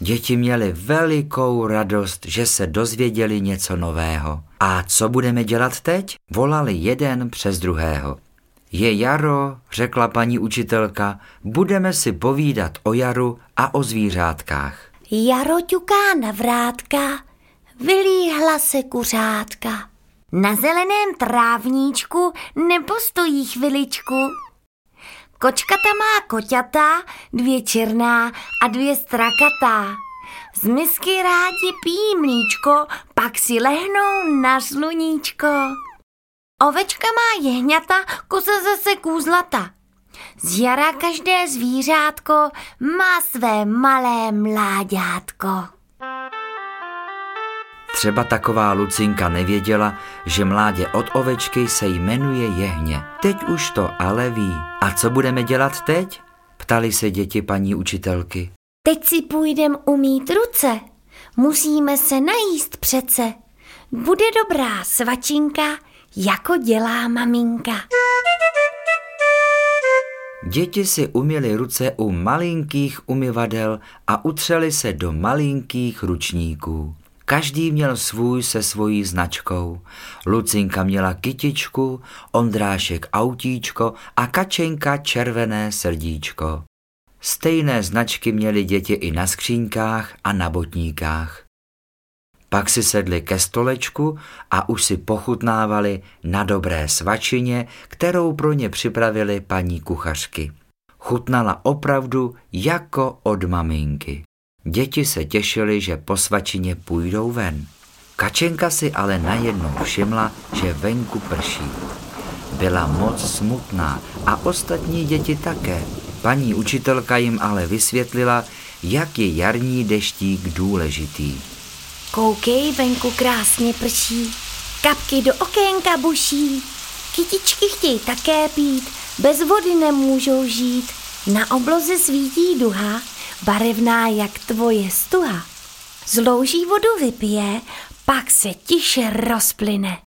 Děti měly velikou radost, že se dozvěděli něco nového. A co budeme dělat teď? Volali jeden přes druhého. Je jaro, řekla paní učitelka, budeme si povídat o jaru a o zvířátkách. Jaro ťuká na vrátka, vylíhla se kuřátka. Na zeleném trávníčku nepostojí chviličku. Kočkata má koťata, 2 černá a 2 strakatá. Z misky rádi pijí mlíčko, pak si lehnou na sluníčko. Ovečka má jehňata, koza zase kůzlata. Z jara každé zvířátko má své malé mláďátko. Třeba taková Lucinka nevěděla, že mládě od ovečky se jmenuje jehně. Teď už to ale ví. A co budeme dělat teď? Ptali se děti paní učitelky. Teď si půjdem umýt ruce. Musíme se najíst přece. Bude dobrá svačinka, jako dělá maminka. Děti si umyly ruce u malinkých umyvadel a utřeli se do malinkých ručníků. Každý měl svůj se svojí značkou. Lucinka měla kytičku, Ondrášek autíčko a Kačenka červené srdíčko. Stejné značky měly děti i na skříňkách a na botníkách. Pak si sedli ke stolečku a už si pochutnávali na dobré svačině, kterou pro ně připravili paní kuchařky. Chutnala opravdu jako od maminky. Děti se těšily, že po svačině půjdou ven. Kačenka si ale najednou všimla, že venku prší. Byla moc smutná a ostatní děti také. Paní učitelka jim ale vysvětlila, jak je jarní deštík důležitý. Koukej, venku krásně prší, kapky do okénka buší. Kytičky chtějí také pít, bez vody nemůžou žít. Na obloze svítí duha, barevná jak tvoje stuha. Z louží vodu vypije, pak se tiše rozplyne.